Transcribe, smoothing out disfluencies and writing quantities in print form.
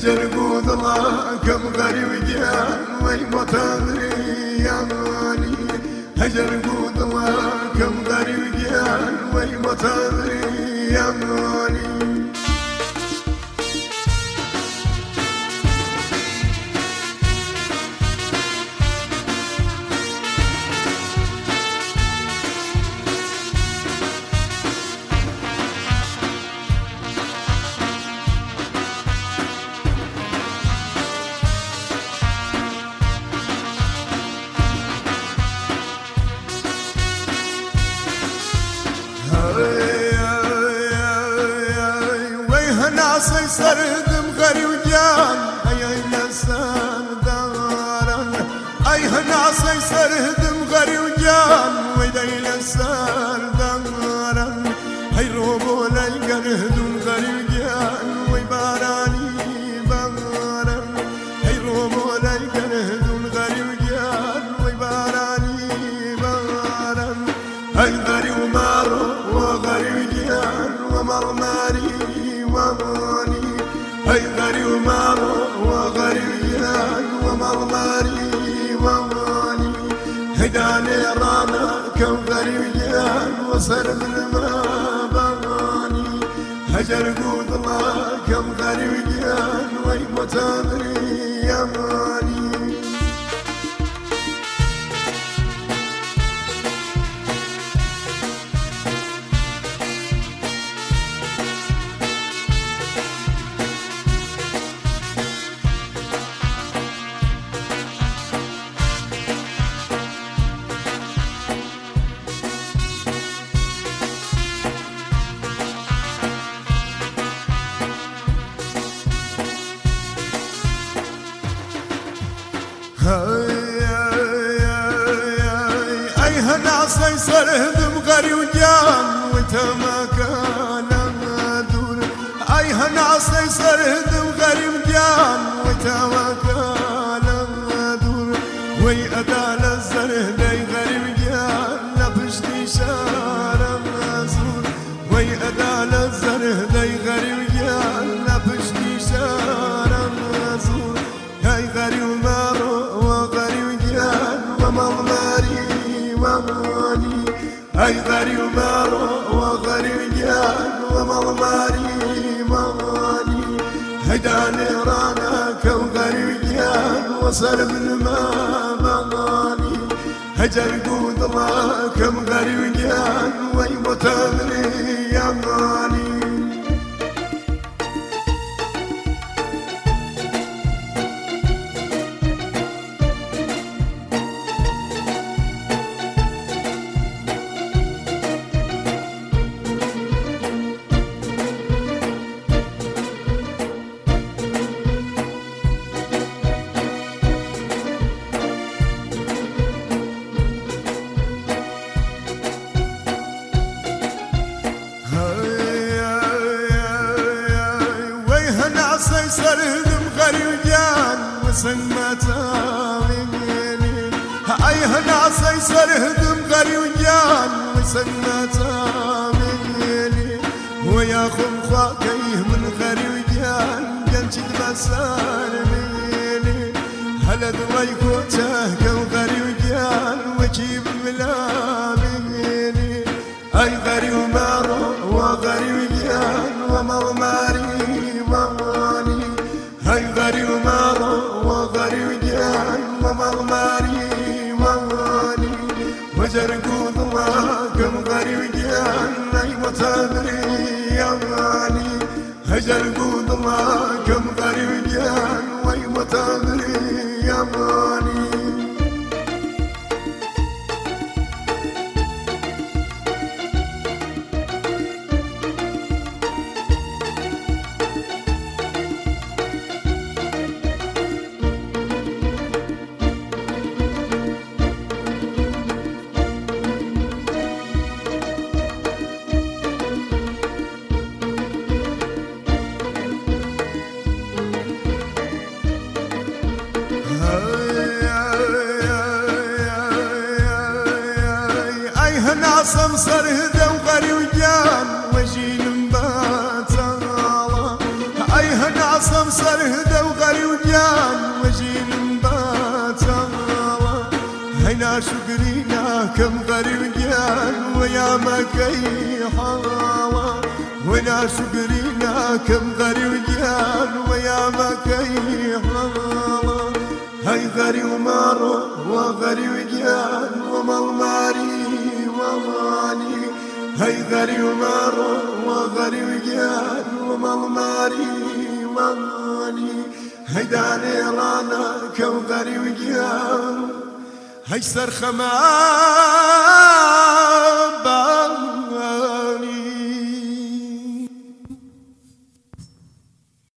هجر قود الله كم غريب جان وي متدري يا ماني هجر قود الله كم غريب جان وي متدري يا ماني ناصي سردم غري وجان اي نسان دارا اي ناصي سردم غري وجان ويدي نسان دارا هي روبو لاي قردم غري وجان ويباراني بارا هي روبو لاي قردم غري وجان ويباراني بارا هي غري ومارو وغري وجان ومرماري وماني هاي غري ومارو وغريان ومرماري وماني هداني رانا كم غريان وصر من ما بغاني هجر قود الله كم غريان ويمتدري يا ماني اي ناصي سرهدم غري وجان وانت ما كان دور اي ناصي سرهدم غري وجان وانت ما كان دور وي ادال الزره دي غري وجان لبشتي شارم زور وي ادال الزره دي غري وجان لبشتي شارم زور هاي غري ومارو ومضماري وماني هاي غري ومارو وغري جان ومضماري وماني هداني رانا كم غري جان وصل من ما بغاني هجر قود الله كم غري جان ويمتدري يا ماني ناصي سردم غري وجان وسمتا مني اي ناصي سردم غري وجان وسمتا مني وياخذ خاكيه من غري وجان قنشد مسار مني هلا دويكوته كم غري وجان وجيب ملا مني اي غري ومارو وغري وجان ومرماري وماني هاي غري ومارو وغري وجان ومرماري وماني وجر قود الله كم غري وجان اي متدري يا ماني هجر قود الله كم غري وجان واي متدري يا ماني ناصم سرهده وغري وجان وجيل مبات الله اي سمسر هدى وغري وجان وجين باتاوا هينا شكرينا كم غري وجان ويا مكي حاوا وينا شكرينا كم غري وجان ويا مكي حاوا هاي غري ومارو وغري وجان ومالماري ومالي هاي غري ومارو وغري وجان ومالماري ومالي هاي داني رانا كوغري وجان هاي سرخمان